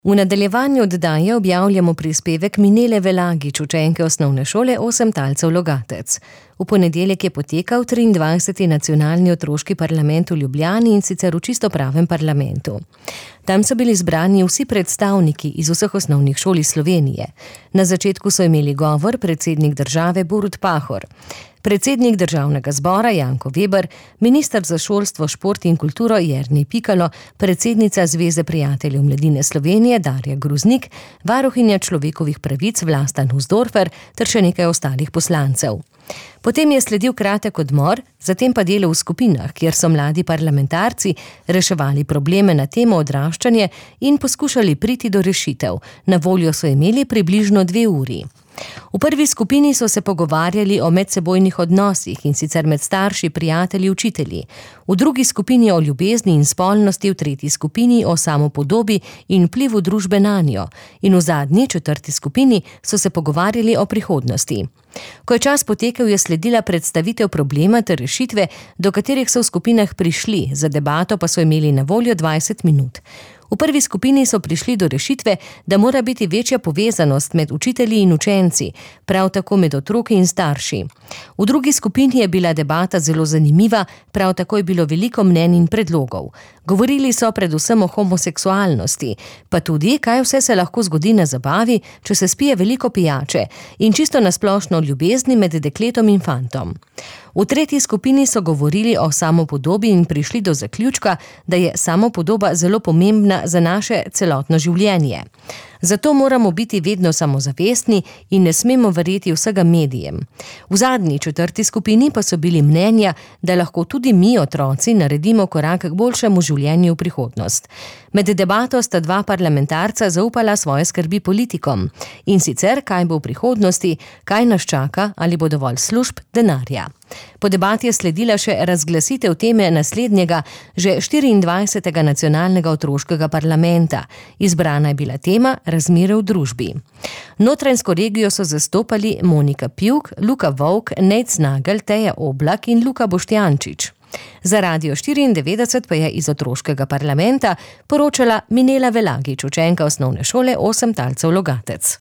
V nadaljevanju oddaje objavljamo prispevek Minele Velagič, učenke osnovne šole Osem Talcev Logatec. V ponedeljek je potekal 23. nacionalni otroški parlament v Ljubljani, in sicer v čisto pravem parlamentu. Tam so bili zbrani vsi predstavniki iz vseh osnovnih šol iz Slovenije. Na začetku so imeli govor predsednik države Borut Pahor, predsednik državnega zbora Janko Veber, minister za šolstvo, šport in kulturo Jernej Pikalo, predsednica Zveze prijateljev mladine Slovenije Darja Gruznik, varuhinja človekovih pravic Vlasta Nussdorfer ter še nekaj ostalih poslancev. Potem je sledil kratek odmor, zatem pa delo v skupinah, kjer so mladi parlamentarci reševali probleme na temo odraščanje in poskušali priti do rešitev. Na voljo so imeli približno 2 uri. V prvi skupini so se pogovarjali o medsebojnih odnosih, in sicer med starši, prijatelji, učitelji. V drugi skupini o ljubezni in spolnosti, v tretji skupini o samopodobi in vplivu družbe nanjo. In v zadnji, 4. skupini so se pogovarjali o prihodnosti. Ko je čas potekel, je sledila predstavitev problema ter rešitve, do katerih so v skupinah prišli, za debato pa so imeli na voljo 20 minut. V prvi skupini so prišli do rešitve, da mora biti večja povezanost med učitelji in učenci, prav tako med otroki in starši. V drugi skupini je bila debata zelo zanimiva, prav tako je bilo veliko mnenj in predlogov. Govorili so predvsem o homoseksualnosti, pa tudi, kaj vse se lahko zgodi na zabavi, če se spije veliko pijače, in čisto nasplošno o ljubezni med dekletom in fantom. V tretji skupini so govorili o samopodobi in prišli do zaključka, da je samopodoba zelo pomembna za naše celotno življenje. Zato moramo biti vedno samozavestni in ne smemo verjeti vsega medijem. V zadnji, 4. skupini pa so bili mnenja, da lahko tudi mi, otroci, naredimo korak k boljšemu življenju v prihodnost. Med debato sta 2 parlamentarca zaupala svoje skrbi politikom. In sicer, kaj bo v prihodnosti, kaj nas čaka, ali bo dovolj služb, denarja. Po debati je sledila še razglasitev teme naslednjega, že 24. nacionalnega otroškega parlamenta. Izbrana je bila tema razmere v družbi. Notranjsko regijo so zastopali Monika Pivk, Luka Volk, Nejc Nagel, Teja Oblak in Luka Boštjančič. Za Radio 94 pa je iz otroškega parlamenta poročala Minela Velagič, učenka osnovne šole Osem Talcev Logatec.